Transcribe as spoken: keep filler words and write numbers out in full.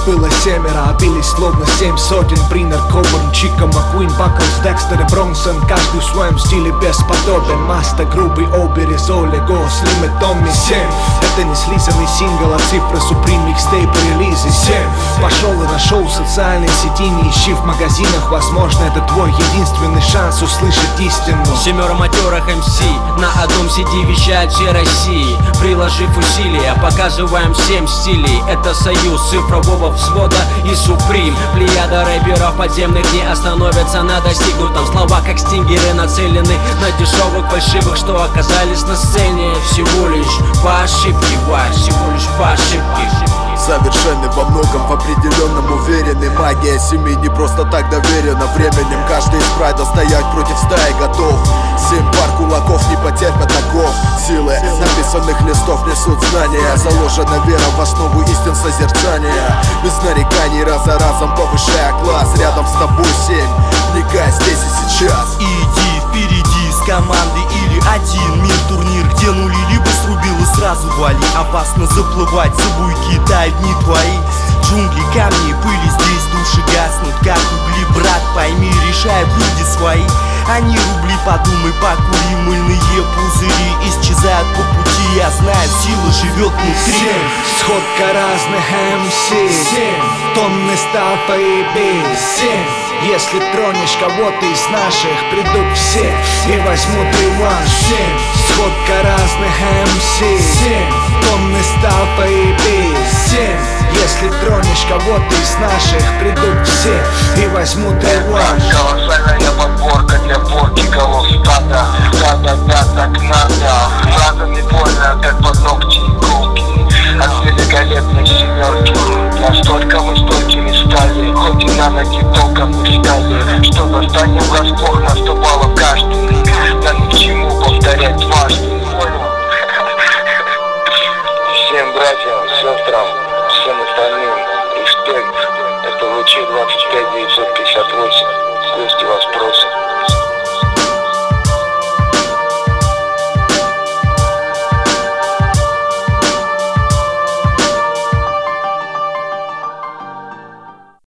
было семеро, а бились словно семь сотен. Бринер, Кобурн, Чика, Маккуин, Баклс, Декстер и Бронсон. Каждый в своем стиле бесподобен. Маста, Грубый, Оберезоле, Го, Слим и Томми. Семь. Это не слизанный сингл, а цифры Supreme Mixtape релизы. Семь. Пошел и нашел социальные сети, не ищи в магазинах. Возможно, это твой единственный шанс услышать истину. Семеро матерых эм си на одном си ди вещают всей России. Приложив усилия, показываем семь стилей. Это союз цифрового взвода и Supreme. Плеяда рэперов подземных не остановятся на достигнутом. Слова как стингеры нацелены на дешевых фальшивых, что оказались на сцене всего лишь по ошибке, вай, всего лишь по ошибке. Совершенный во многом, в определенном уверенный. Магия семьи не просто так доверена временем. Каждый из прайда стоять против стаи готов. Семь пар кулаков не потерпят оков. Силы написанных листов несут знания. Заложена вера в основу истин созерцания. Без нареканий раз за разом повышая класс. Рядом с тобой семь, вникай здесь и сейчас. Иди впереди с командой или один. Мир, турнир, где нули либо срубил и сразу вали. Опасно заплывать за буйки, тают дни твои. Джунгли, камни, пыли, здесь души гаснут, как угли. Брат, пойми, решают люди свои. Они рубли, подумай, покури. Мыльные пузыри исчезают по пути. Я знаю, сила живет внутри. Семь. Сходка разных эм си. Семь. Тонны стафа и бис. Семь. Если тронешь кого-то из наших, придут все и возьмут реванш. Семь. Сходка разных эм си. Семь. Тонны стафа и бис. Семь. Если тронешь кого-то из наших, придут все и возьмут реванш. Колоссальная подборка для порки голов стада. Да-да-да, так надо. Надо не больно, как под ногти иголки. От великолепной семерки. Я столько, мы столькими стали. Хоть и на ноги толком не встали. Что достанем врасплох, наступало каждый. Да ни к чему повторять дважды. Всем братьям, сестрам.